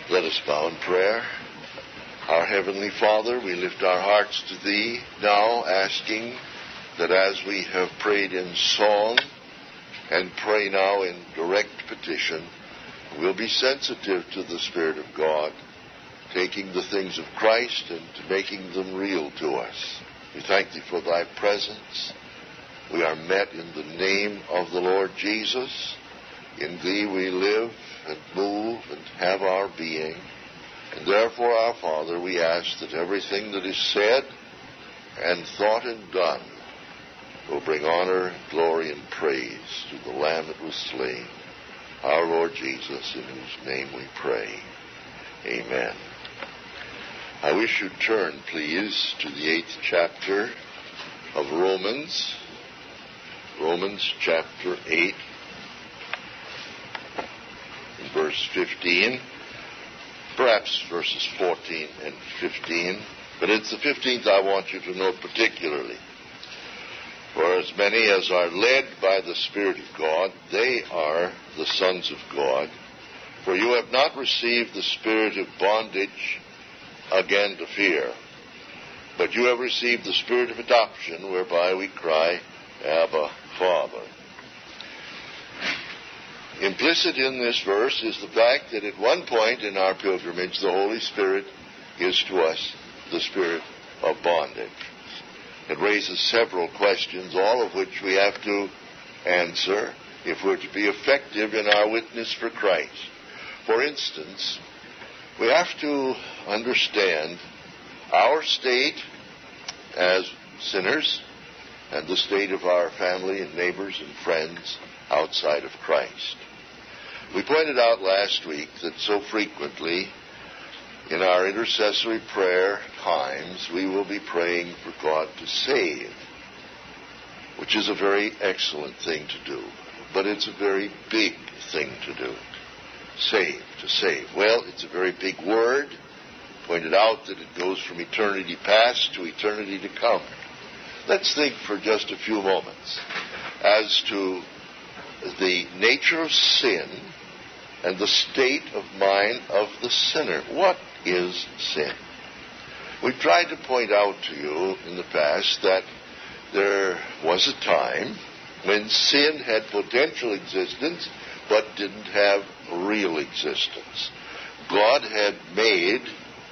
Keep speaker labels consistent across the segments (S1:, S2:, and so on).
S1: Let us bow in prayer. Our Heavenly Father, we lift our hearts to Thee now, asking that as we have prayed in song and pray now in direct petition, we'll be sensitive to the Spirit of God, taking the things of Christ and making them real to us. We thank Thee for Thy presence. We are met in the name of the Lord Jesus. In Thee we live and move and have our being. And therefore, our Father, we ask that everything that is said and thought and done will bring honor, glory, and praise to the Lamb that was slain, our Lord Jesus, in whose name we pray. Amen. I wish you'd turn, please, to the 8th chapter of Romans. Romans chapter 8, in verse 15. Perhaps verses 14 and 15. But it's the 15th I want you to note particularly. For as many as are led by the Spirit of God, they are the sons of God. For you have not received the spirit of bondage again to fear, but you have received the Spirit of adoption, whereby we cry, Abba, Father. Implicit in this verse is the fact that at one point in our pilgrimage, the Holy Spirit is to us the spirit of bondage. It raises several questions, all of which we have to answer if we're to be effective in our witness for Christ. For instance, we have to understand our state as sinners and the state of our family and neighbors and friends outside of Christ. We pointed out last week that so frequently in our intercessory prayer times we will be praying for God to save, which is a very excellent thing to do, but it's a very big thing to do. Save, to save. Well, it's a very big word. Pointed out that it goes from eternity past to eternity to come. Let's think for just a few moments as to the nature of sin and the state of mind of the sinner. What is sin? We've tried to point out to you in the past that there was a time when sin had potential existence but didn't have real existence. God had made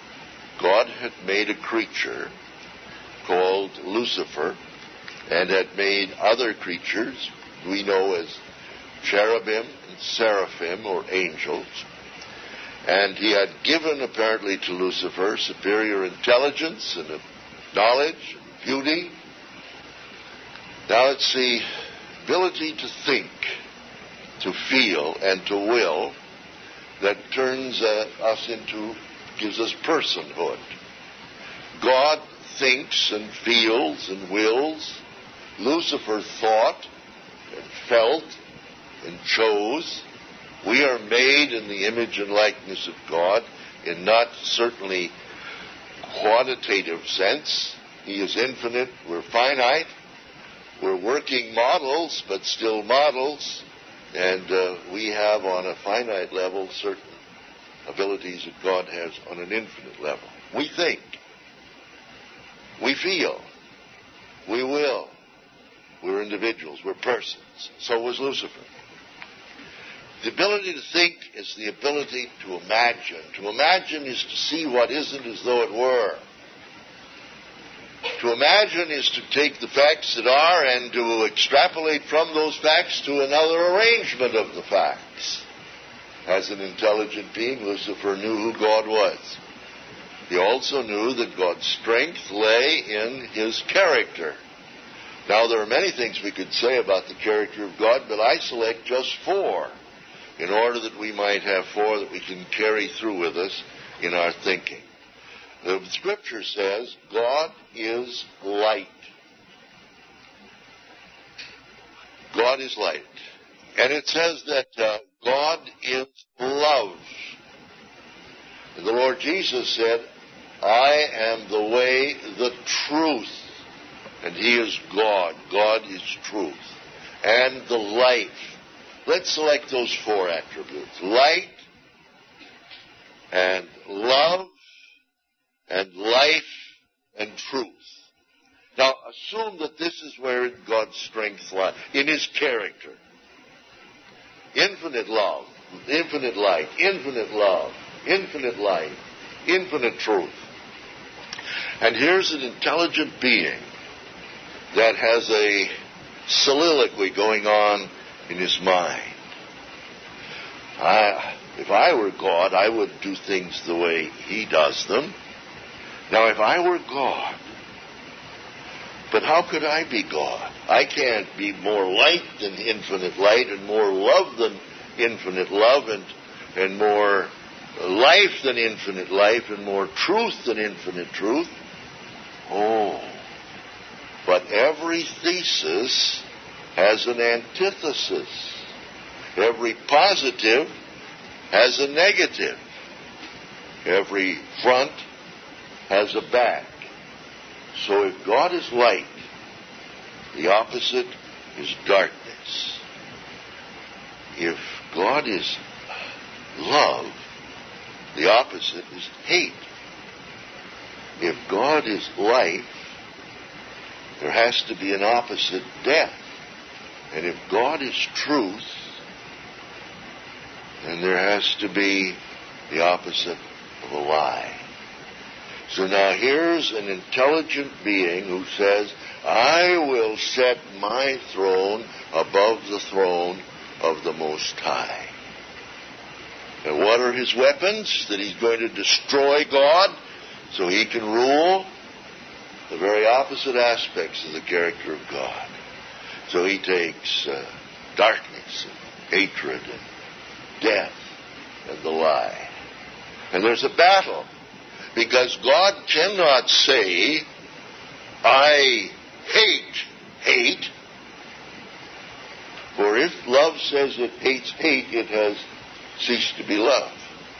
S1: a creature called Lucifer, and had made other creatures we know as cherubim and seraphim, or angels. And he had given apparently to Lucifer superior intelligence and knowledge and beauty. Now it's the ability to think, to feel, and to will that turns gives us personhood. God thinks and feels and wills. Lucifer thought and felt and chose. We are made in the image and likeness of God in not certainly quantitative sense. He is infinite. We're finite. We're working models, but still models. And we have on a finite level certain abilities that God has on an infinite level. We think. We feel. We will. We're individuals. We're persons. So was Lucifer. The ability to think is the ability to imagine. To imagine is to see what isn't as though it were. To imagine is to take the facts that are and to extrapolate from those facts to another arrangement of the facts. As an intelligent being, Lucifer knew who God was. He also knew that God's strength lay in his character. Now, there are many things we could say about the character of God, but I select just 4 in order that we might have 4 that we can carry through with us in our thinking. The Scripture says God is light. God is light. And it says that God is love. And the Lord Jesus said, I am the way, the truth. And He is God. God is truth. And the life. Let's select those 4 attributes. Light, and love and life and truth. Now, assume that this is where God's strength lies, in His character. Infinite love, infinite light, infinite love, infinite life, infinite truth. And here's an intelligent being that has a soliloquy going on in his mind. If I were God, I would do things the way He does them. Now, if I were God, but how could I be God? I can't be more light than infinite light, and more love than infinite love, and more life than infinite life, and more truth than infinite truth. Oh, but every thesis has an antithesis. Every positive has a negative. Every front has a back. So if God is light, the opposite is darkness. If God is love, the opposite is hate. If God is life, there has to be an opposite, death. And if God is truth, then there has to be the opposite of a lie. So now here's an intelligent being who says, I will set my throne above the throne of the Most High. And what are his weapons? That he's going to destroy God so he can rule? The very opposite aspects of the character of God. So he takes darkness and hatred and death and the lie. And there's a battle. Because God cannot say, I hate. For if love says it hates hate, it has ceased to be love.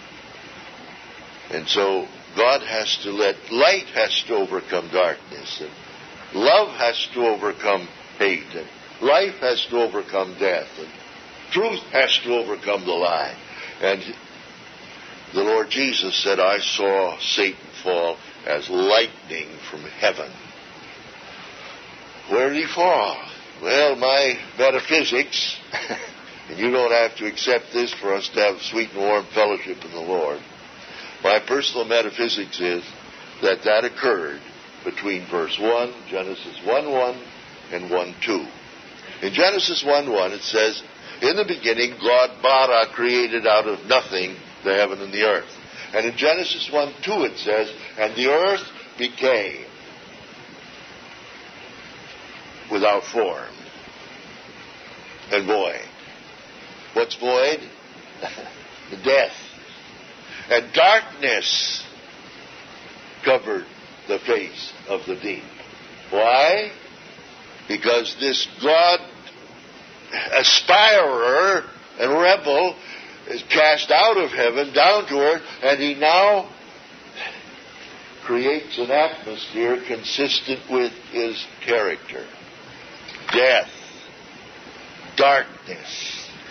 S1: And so God has to light has to overcome darkness, and love has to overcome hate, and life has to overcome death, and truth has to overcome the lie. And the Lord Jesus said, I saw Satan fall as lightning from heaven. Where did he fall? Well, my metaphysics, and you don't have to accept this for us to have sweet and warm fellowship in the Lord. My personal metaphysics is that occurred between verse 1, Genesis 1:1, and 1:2. In Genesis 1:1 it says, in the beginning God bara created out of nothing the heaven and the earth. And in Genesis 1:2 it says, and the earth became without form and void. What's void? The death. And darkness covered the face of the deep. Why? Because this God aspirer and rebel is cast out of heaven down to earth, and he now creates an atmosphere consistent with his character. Death, darkness.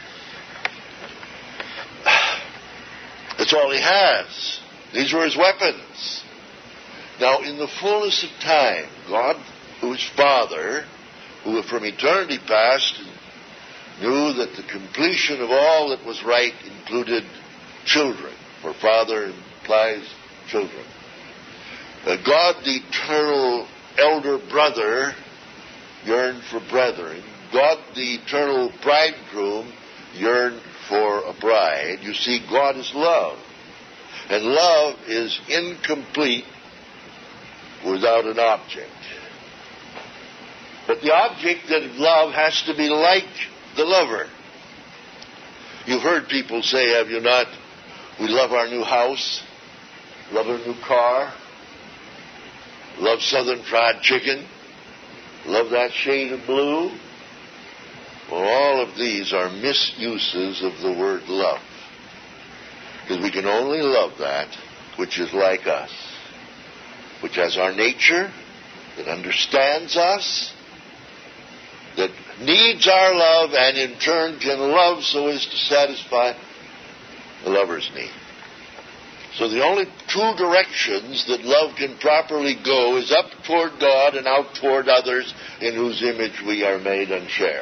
S1: That's all he has. These were his weapons. Now, in the fullness of time, God, who is Father, who from eternity past knew that the completion of all that was right included children, for Father implies children. God, the eternal elder brother, yearned for brethren. God, the eternal bridegroom, yearned for a bride. You see, God is love. And love is incomplete without an object. But the object of love has to be like the lover. You've heard people say, have you not, we love our new house, love our new car, love Southern Fried Chicken, love that shade of blue. Well, all of these are misuses of the word love. Because we can only love that which is like us, which has our nature, that understands us, that needs our love, and in turn can love so as to satisfy the lover's need. So the only two directions that love can properly go is up toward God and out toward others in whose image we are made and share.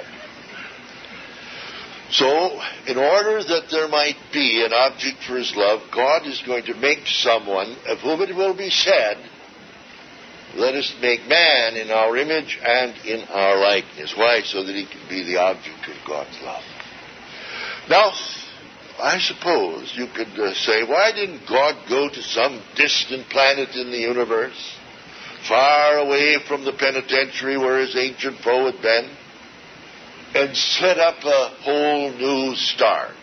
S1: So, in order that there might be an object for his love, God is going to make someone of whom it will be said, let us make man in our image and in our likeness. Why? So that he can be the object of God's love. Now, I suppose you could say, why didn't God go to some distant planet in the universe, far away from the penitentiary where his ancient foe had been, and set up a whole new start?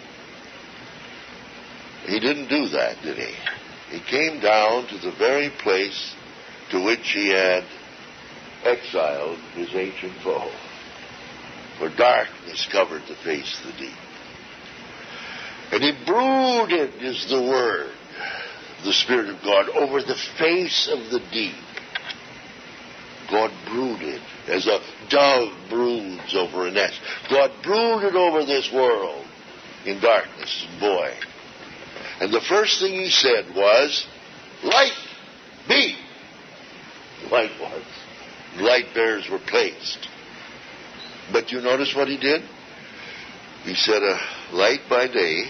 S1: He didn't do that, did he? He came down to the very place to which he had exiled his ancient foe, where darkness covered the face of the deep. And he brooded, is the word, the Spirit of God, over the face of the deep. God brooded as a dove broods over a nest. God brooded over this world in darkness and void. And the first thing he said was, light be. Light was. Light bearers were placed. But you notice what he did? He said a light by day,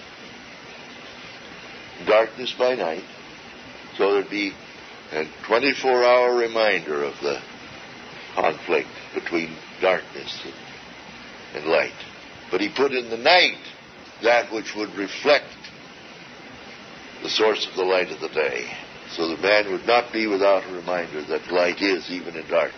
S1: darkness by night, so there'd be a 24-hour reminder of the conflict between darkness and light. But he put in the night that which would reflect the source of the light of the day, so the man would not be without a reminder that light is even in darkness.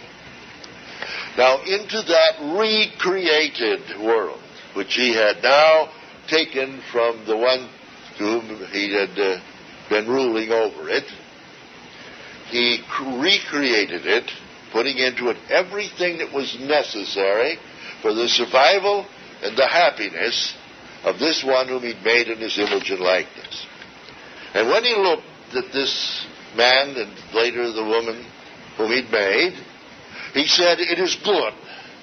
S1: Now, into that recreated world, which he had now taken from the one to whom he had been ruling over it, he recreated it, putting into it everything that was necessary for the survival and the happiness of this one whom he'd made in his image and likeness. And when he looked at this man and later the woman whom he'd made, he said, it is good.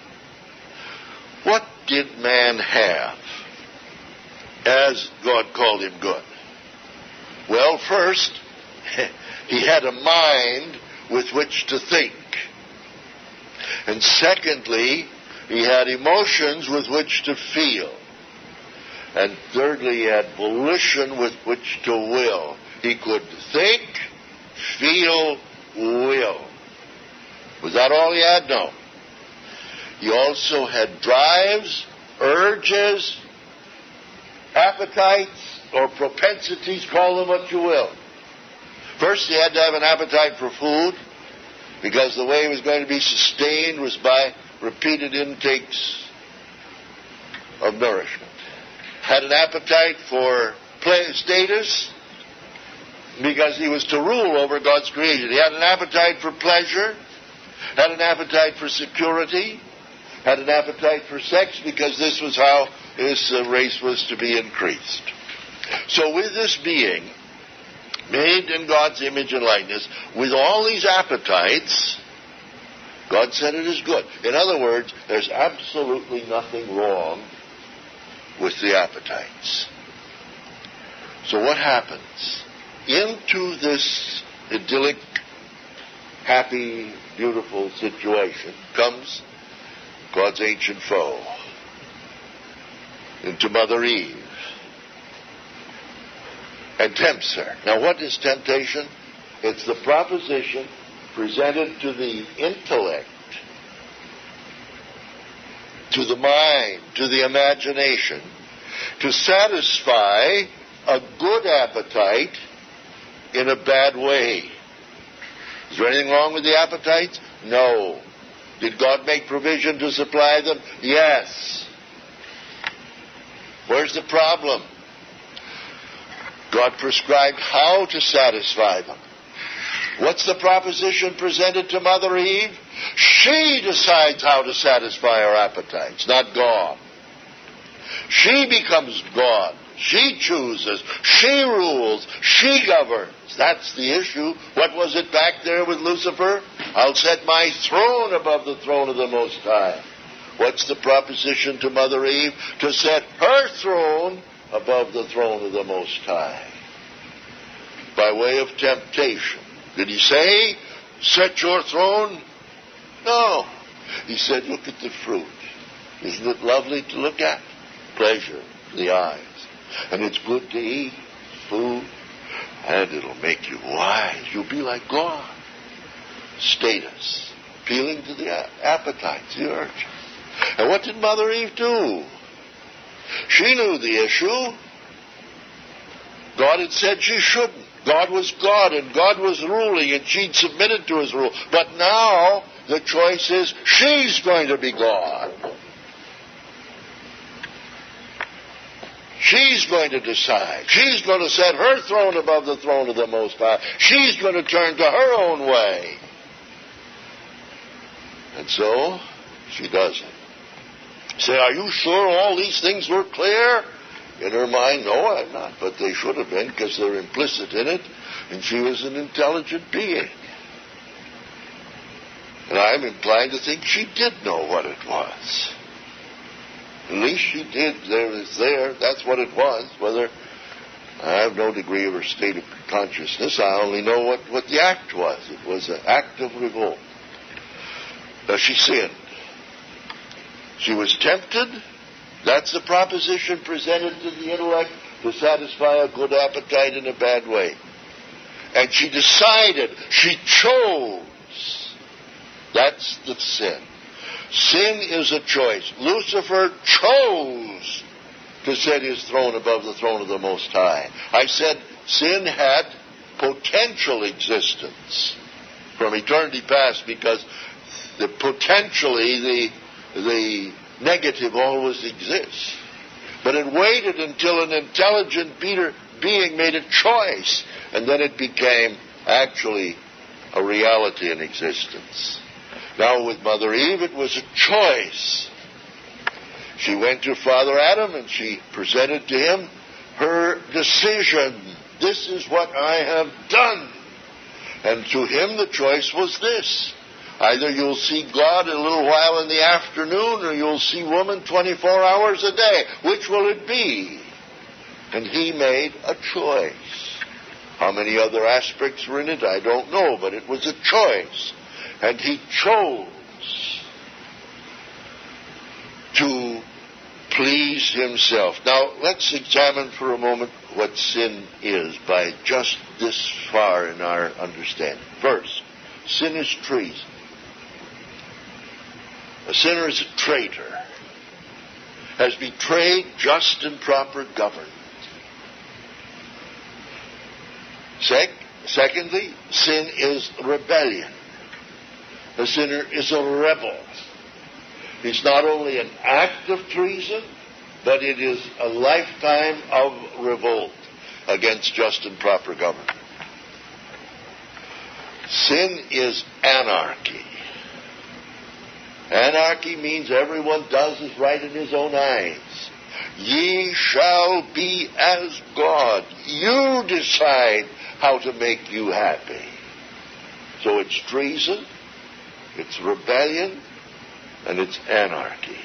S1: What did man have as God called him good? Well, first, he had a mind with which to think. And secondly, he had emotions with which to feel. And thirdly, he had volition with which to will. He could think, feel, will. Was that all he had? No. He also had drives, urges, appetites, or propensities, call them what you will. First, he had to have an appetite for food, because the way he was going to be sustained was by repeated intakes of nourishment. Had an appetite for status, because he was to rule over God's creation. He had an appetite for pleasure, had an appetite for security, had an appetite for sex, because this was how his race was to be increased. So with this being, made in God's image and likeness, with all these appetites, God said it is good. In other words, there's absolutely nothing wrong with the appetites. So what happens? Into this idyllic, happy, beautiful situation comes God's ancient foe, into Mother Eve, and tempts her. Now, what is temptation? It's the proposition presented to the intellect, to the mind, to the imagination, to satisfy a good appetite in a bad way. Is there anything wrong with the appetites? No. Did God make provision to supply them? Yes. Where's the problem? God prescribed how to satisfy them. What's the proposition presented to Mother Eve? She decides how to satisfy her appetites, not God. She becomes God. She chooses. She rules. She governs. That's the issue. What was it back there with Lucifer? I'll set my throne above the throne of the Most High. What's the proposition to Mother Eve? To set her throne above the throne of the Most High. by way of temptation. Did he say, set your throne? No. He said, look at the fruit. Isn't it lovely to look at? Pleasure to the eyes. And it's good to eat food. And it'll make you wise. You'll be like God. Status. Appealing to the appetites, the urges. And what did Mother Eve do? She knew the issue. God had said she shouldn't. God was God, and God was ruling, and she'd submitted to his rule. But now the choice is she's going to be God. She's going to decide. She's going to set her throne above the throne of the Most High. She's going to turn to her own way. And so she does it. Say, are you sure all these things were clear? In her mind, no, I'm not. But they should have been, because they're implicit in it. And she was an intelligent being. And I'm inclined to think she did know what it was. At least she did. There. That's what it was. Whether I have no degree of her state of consciousness, I only know what the act was. It was an act of revolt. She sinned. She was tempted. That's the proposition presented to the intellect to satisfy a good appetite in a bad way. And she decided. She chose. That's the sin. Sin is a choice. Lucifer chose to set his throne above the throne of the Most High. I said sin had potential existence from eternity past, because potentially the negative always exists. But it waited until an intelligent being made a choice, and then it became actually a reality in existence. Now with Mother Eve, it was a choice. She went to Father Adam and she presented to him her decision. This is what I have done. And to him the choice was this. Either you'll see God a little while in the afternoon, or you'll see woman 24 hours a day. Which will it be? And he made a choice. How many other aspects were in it, I don't know, but it was a choice. And he chose to please himself. Now, let's examine for a moment what sin is by just this far in our understanding. First, sin is treason. A sinner is a traitor, has betrayed just and proper government. Secondly, sin is rebellion. A sinner is a rebel. It's not only an act of treason, but it is a lifetime of revolt against just and proper government. Sin is anarchy. Anarchy means everyone does as right in his own eyes. Ye shall be as God. You decide how to make you happy. So it's treason, it's rebellion, and it's anarchy.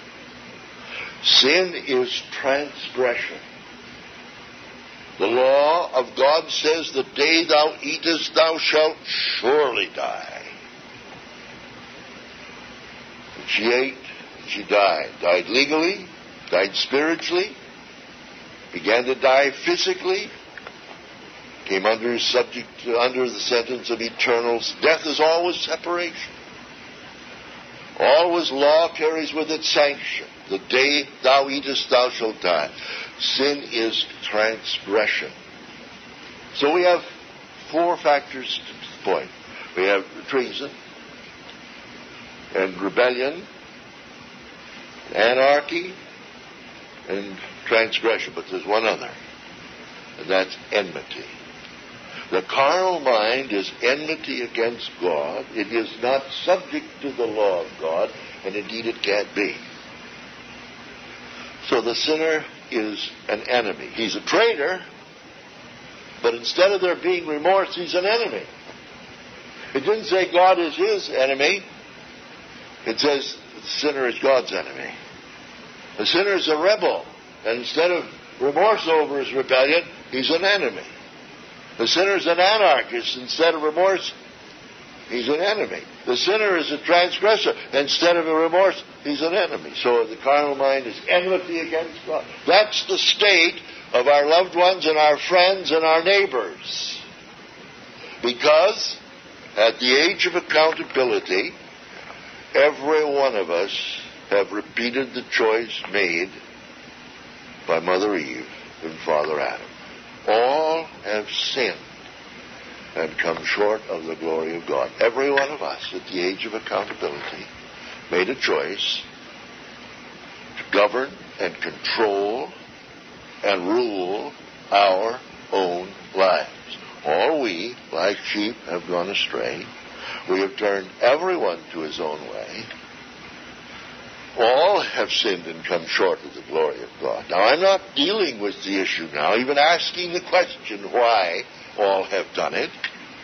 S1: Sin is transgression. The law of God says, the day thou eatest, thou shalt surely die. And she ate, and she died. Died legally, died spiritually, began to die physically, came under the sentence of eternal death. Is always separation. Always law carries with it sanction. The day thou eatest, thou shalt die. Sin is transgression. So we have four factors to the point. We have treason, and rebellion, anarchy, and transgression. But there's one other, and that's enmity. The carnal mind is enmity against God. It is not subject to the law of God, and indeed it can't be. So the sinner is an enemy. He's a traitor, but instead of there being remorse, he's an enemy. It didn't say God is his enemy. It says the sinner is God's enemy. The sinner is a rebel, and instead of remorse over his rebellion, he's an enemy. The sinner is an anarchist. Instead of remorse, he's an enemy. The sinner is a transgressor. Instead of a remorse, he's an enemy. So the carnal mind is enmity against God. That's the state of our loved ones and our friends and our neighbors. Because at the age of accountability, every one of us have repeated the choice made by Mother Eve and Father Adam. All have sinned and come short of the glory of God. Every one of us at the age of accountability made a choice to govern and control and rule our own lives. All we, like sheep, have gone astray. We have turned everyone to his own way. All have sinned and come short of the glory of God. Now, I'm not dealing with the issue now, even asking the question why all have done it.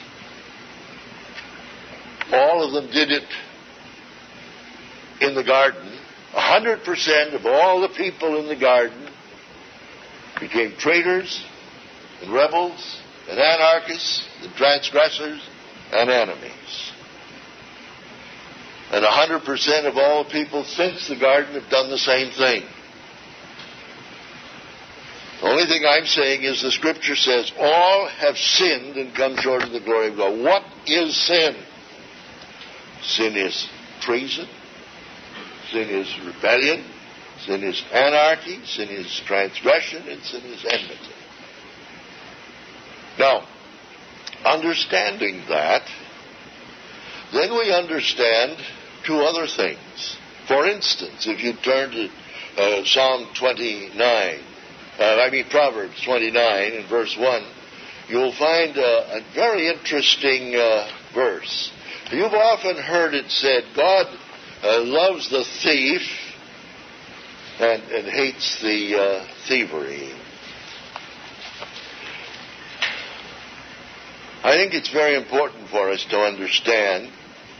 S1: All of them did it in the garden. 100% of all the people in the garden became traitors and rebels and anarchists and transgressors and enemies. And 100% of all people since the garden have done the same thing. The only thing I'm saying is the Scripture says all have sinned and come short of the glory of God. What is sin? Sin is treason. Sin is rebellion. Sin is anarchy. Sin is transgression. And sin is enmity. Now, understanding that, then we understand two other things. For instance, if you turn to Proverbs 29 and verse 1, you'll find a very interesting verse. You've often heard it said, God loves the thief and hates the thievery. I think it's very important for us to understand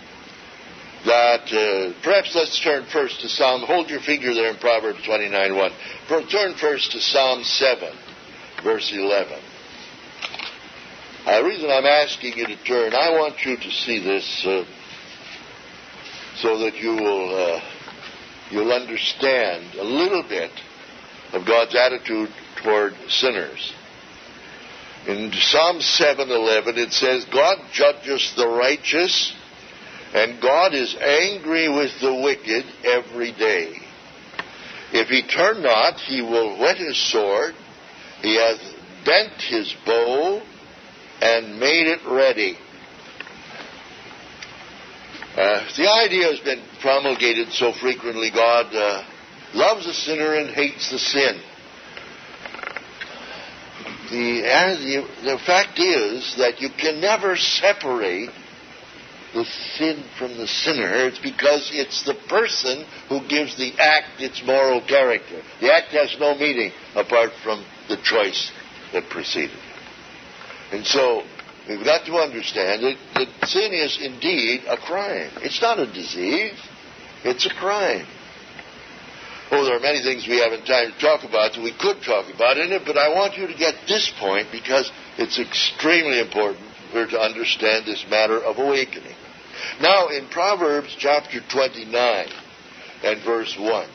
S1: that, perhaps let's turn first to Psalm, hold your finger there in Proverbs 29:1. Turn first to Psalm 7, verse 11. The reason I'm asking you to turn, I want you to see this so that you'll understand a little bit of God's attitude toward sinners. In Psalm 7:11 it says, God judges the righteous, and God is angry with the wicked every day. If he turn not, he will whet his sword. He hath bent his bow and made it ready. The idea has been promulgated so frequently, God loves the sinner and hates the sin. The fact is that you can never separate the sin from the sinner. It's because it's the person who gives the act its moral character. The act has no meaning apart from the choice that preceded it. And so we've got to understand that sin is indeed a crime. It's not a disease. It's a crime. Oh, there are many things we haven't time to talk about that we could talk about in it, but I want you to get this point because it's extremely important for to understand this matter of awakening. Now, in Proverbs chapter 29 and verse 1,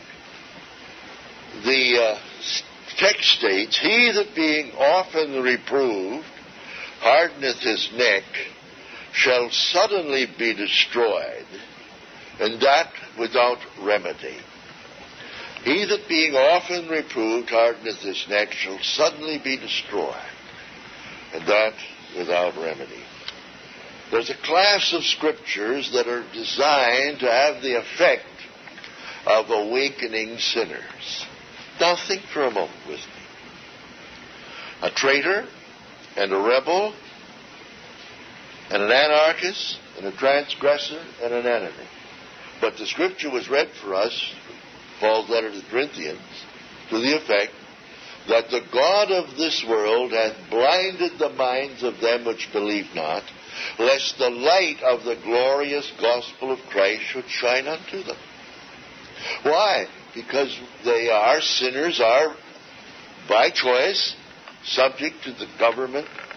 S1: the text states, He that being often reproved hardeneth his neck shall suddenly be destroyed, and that without remedy. He that being often reproved hardeneth his neck shall suddenly be destroyed, and that without remedy. There's a class of scriptures that are designed to have the effect of awakening sinners. Now think for a moment with me. A traitor and a rebel and an anarchist and a transgressor and an enemy. But the scripture was read for us, Paul's letter to the Corinthians, to the effect that the God of this world hath blinded the minds of them which believe not, lest the light of the glorious gospel of Christ should shine unto them. Why? Because sinners are, by choice, subject to the government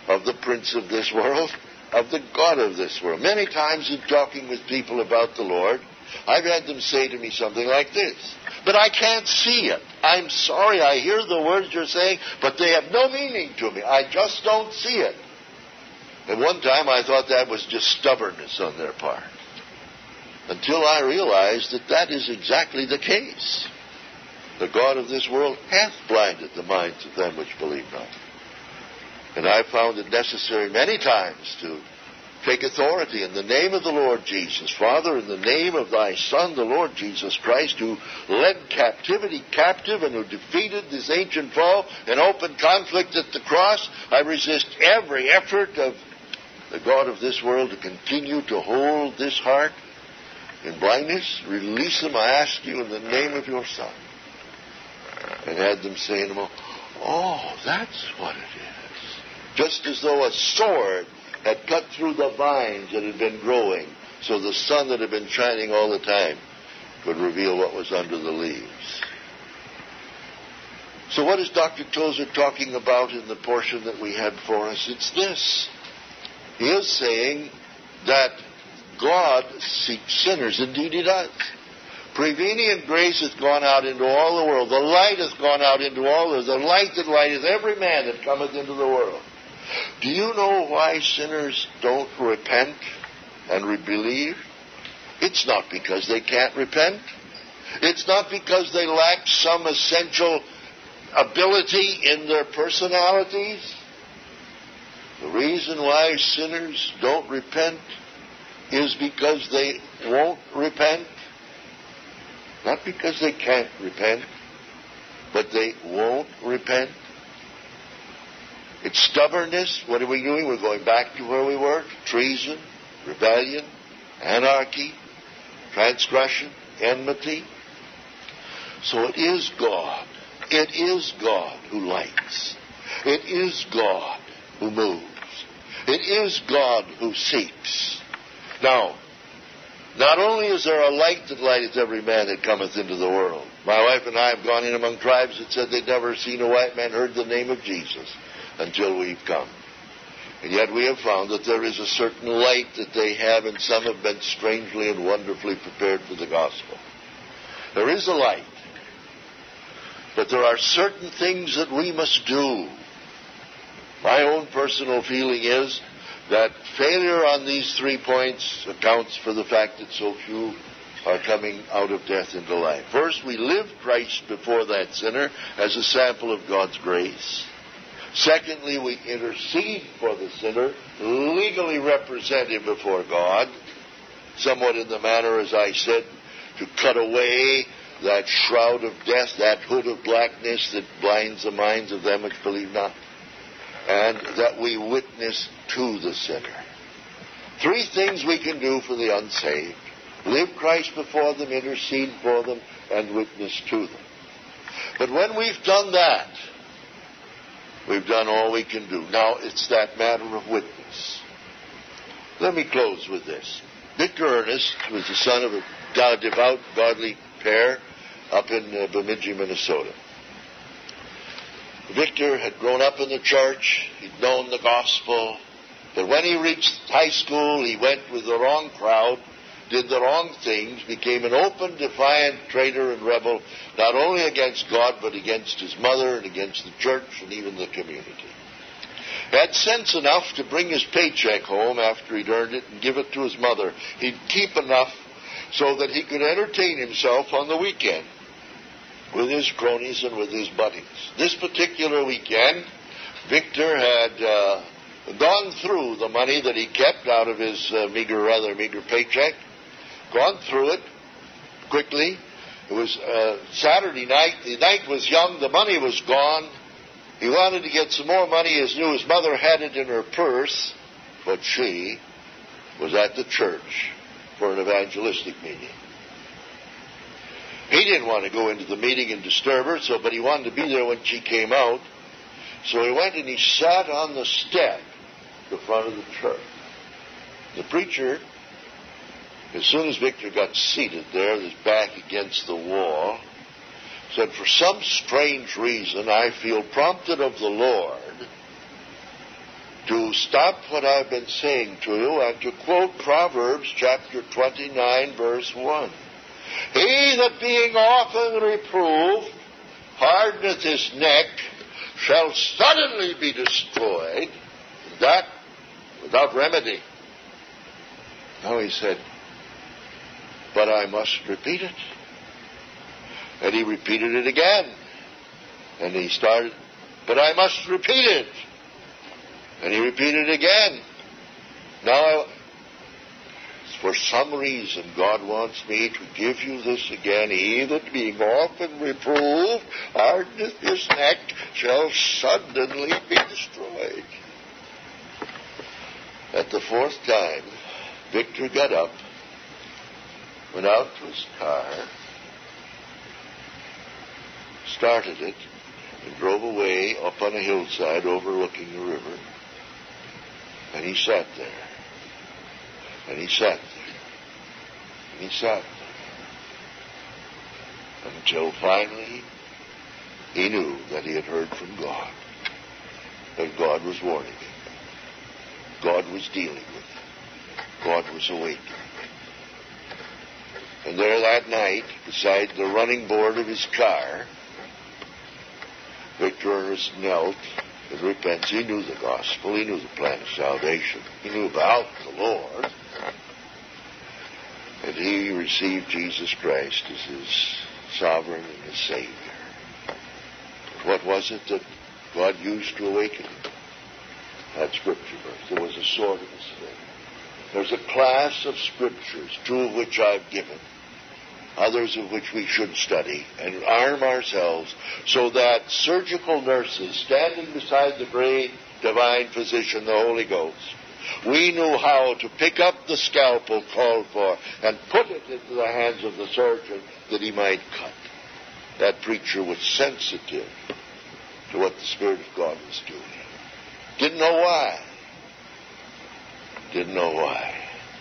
S1: of the prince of this world, of the god of this world. Many times in talking with people about the Lord, I've had them say to me something like this: but I can't see it. I'm sorry, I hear the words you're saying, but they have no meaning to me. I just don't see it. At one time I thought that was just stubbornness on their part, until I realized that that is exactly the case. The god of this world hath blinded the minds of them which believe not. And I found it necessary many times to take authority in the name of the Lord Jesus. Father, in the name of thy Son, the Lord Jesus Christ, who led captivity captive and who defeated this ancient foe in open conflict at the cross, I resist every effort of the god of this world to continue to hold this heart in blindness. Release them, I ask you, in the name of your Son. And had them say in a moment, oh, that's what it is. Just as though a sword had cut through the vines that had been growing, so the sun that had been shining all the time could reveal what was under the leaves. So what is Dr. Tozer talking about in the portion that we had for us? It's this. He is saying that God seeks sinners. Indeed he does. Prevenient grace hath gone out into all the world. The light hath gone out into all the world. The light that lighteth every man that cometh into the world. Do you know why sinners don't repent and believe? It's not because they can't repent. It's not because they lack some essential ability in their personalities. The reason why sinners don't repent is because they won't repent. Not because they can't repent, but they won't repent. It's stubbornness. What are we doing? We're going back to where we were. Treason, rebellion, anarchy, transgression, enmity. So it is God. It is God who lights. It is God who moves. It is God who seeks. Now, not only is there a light that lighteth every man that cometh into the world. My wife and I have gone in among tribes that said they'd never seen a white man heard the name of Jesus until we've come. And yet we have found that there is a certain light that they have, and some have been strangely and wonderfully prepared for the gospel. There is a light. But there are certain things that we must do. My own personal feeling is that failure on these 3 points accounts for the fact that so few are coming out of death into life. First, we live Christ before that sinner as a sample of God's grace. Secondly, we intercede for the sinner, legally represent him before God, somewhat in the manner, as I said, to cut away that shroud of death, that hood of blackness that blinds the minds of them which believe not, and that we witness to the sinner. 3 things we can do for the unsaved: live Christ before them, intercede for them, and witness to them. But when we've done that, we've done all we can do. Now it's that matter of witness. Let me close with this. Victor Ernest was the son of a devout, godly pair up in Bemidji, Minnesota. Victor had grown up in the church. He'd known the gospel. But when he reached high school, he went with the wrong crowd, did the wrong things, became an open, defiant traitor and rebel, not only against God, but against his mother and against the church and even the community. He had sense enough to bring his paycheck home after he'd earned it and give it to his mother. He'd keep enough so that he could entertain himself on the weekend with his cronies and with his buddies. This particular weekend, Victor had gone through the money that he kept out of his rather meager paycheck, gone through it quickly. It was Saturday night. The night was young. The money was gone. He wanted to get some more money. He knew his mother had it in her purse, but she was at the church for an evangelistic meeting. He didn't want to go into the meeting and disturb her, but he wanted to be there when she came out. So he went and he sat on the step at the front of the church. The preacher, as soon as Victor got seated there, his back against the wall, said, "For some strange reason, I feel prompted of the Lord to stop what I've been saying to you and to quote Proverbs chapter 29, verse 1. He that being often reproved hardeneth his neck shall suddenly be destroyed, that without remedy. Now he said, but I must repeat it. And he repeated it again. And he started, but I must repeat it. And he repeated it again. Now, for some reason, God wants me to give you this again. He that being often reproved hardeneth his neck shall suddenly be destroyed. At the fourth time, Victor got up, went out to his car, started it, and drove away up on a hillside overlooking the river. And he sat there. And he sat there. And he sat there. Until finally he knew that he had heard from God. That God was warning him. God was dealing with him. God was awakening him. And there that night, beside the running board of his car, Victor Ernest knelt and repented. He knew the gospel. He knew the plan of salvation. He knew about the Lord. And he received Jesus Christ as his sovereign and his Savior. But what was it that God used to awaken him? That Scripture verse. There was a sword in his spirit. There's a class of Scriptures, two of which I've given, others of which we should study, and arm ourselves so that surgical nurses standing beside the great divine physician, the Holy Ghost, we knew how to pick up the scalpel called for and put it into the hands of the surgeon that he might cut. That preacher was sensitive to what the Spirit of God was doing. Didn't know why. Didn't know why.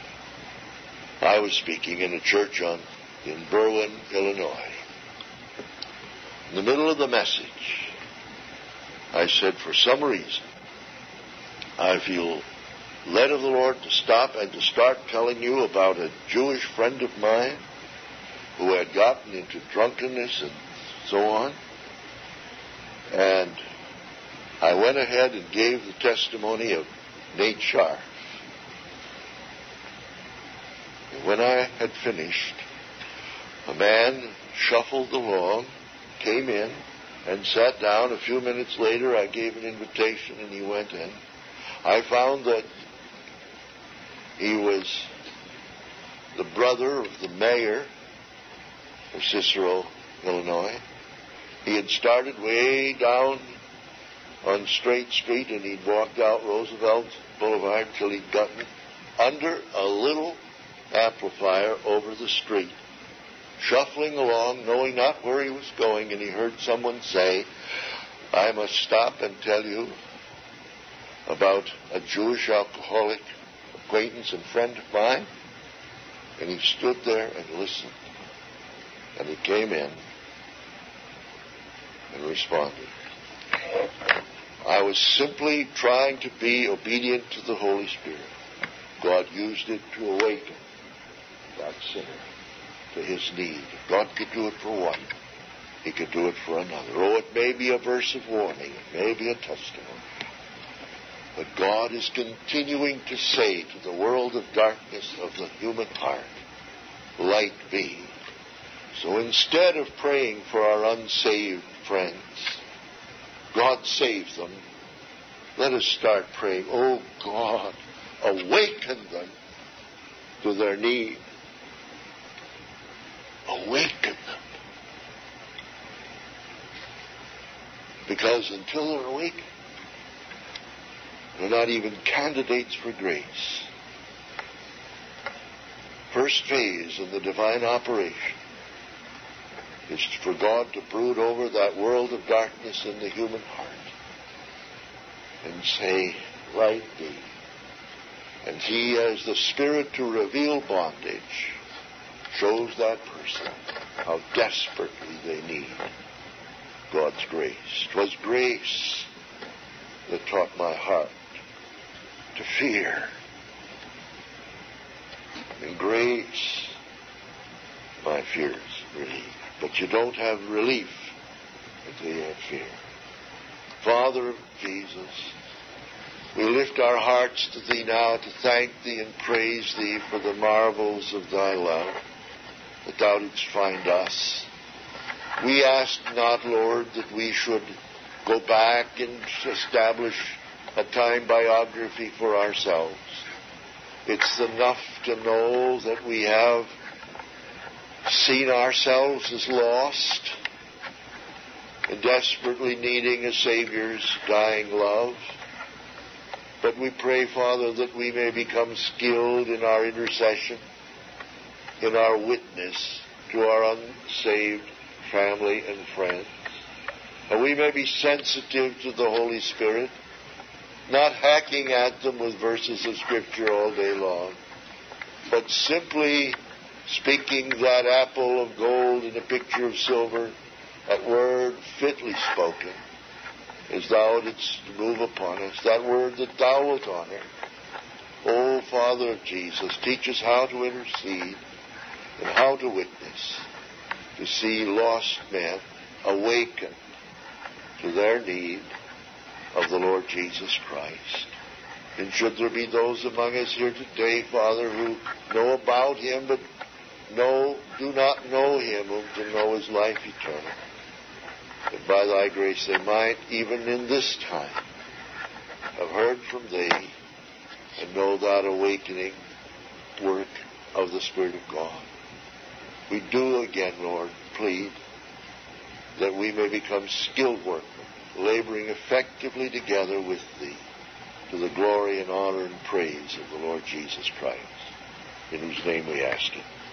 S1: I was speaking in a church in Berwyn, Illinois. In the middle of the message, I said, for some reason, I feel led of the Lord to stop and to start telling you about a Jewish friend of mine who had gotten into drunkenness and so on. And I went ahead and gave the testimony of Nate Scharf. And when I had finished, a man shuffled along, came in, and sat down. A few minutes later, I gave an invitation, and he went in. I found that he was the brother of the mayor of Cicero, Illinois. He had started way down on Straight Street, and he'd walked out Roosevelt Boulevard till he'd gotten under a little amplifier over the street, shuffling along, knowing not where he was going, and he heard someone say, I must stop and tell you about a Jewish alcoholic acquaintance and friend of mine. And he stood there and listened. And he came in and responded. I was simply trying to be obedient to the Holy Spirit. God used it to awaken that sinner to his need. God could do it for one. He could do it for another. Oh, it may be a verse of warning. It may be a testimony. But God is continuing to say to the world of darkness of the human heart, light be. So instead of praying for our unsaved friends, God save them, let us start praying, oh God, awaken them to their need. Awaken them. Because until they're awakened, they're not even candidates for grace. First phase in the divine operation is for God to brood over that world of darkness in the human heart and say, light be. And He, as the Spirit to reveal bondage, shows that person how desperately they need God's grace. 'Twas grace that taught my heart to fear. In grace, my fear is relieved. But you don't have relief until you have fear. Father of Jesus, we lift our hearts to Thee now to thank Thee and praise Thee for the marvels of Thy love, that Thou didst find us. We ask not, Lord, that we should go back and establish a time biography for ourselves. It's enough to know that we have seen ourselves as lost and desperately needing a Savior's dying love. But we pray, Father, that we may become skilled in our intercession, in our witness to our unsaved family and friends. And we may be sensitive to the Holy Spirit, not hacking at them with verses of Scripture all day long, but simply speaking that apple of gold in a picture of silver, that word fitly spoken, as Thou didst move upon us, that word that Thou wilt honor. O Father of Jesus, teach us how to intercede and how to witness, to see lost men awaken to their need of the Lord Jesus Christ. And should there be those among us here today, Father, who know about Him but do not know Him, whom to know is life eternal, that by Thy grace they might, even in this time, have heard from Thee and know that awakening work of the Spirit of God. We do again, Lord, plead that we may become skilled workmen, laboring effectively together with Thee, to the glory and honor and praise of the Lord Jesus Christ, in whose name we ask it.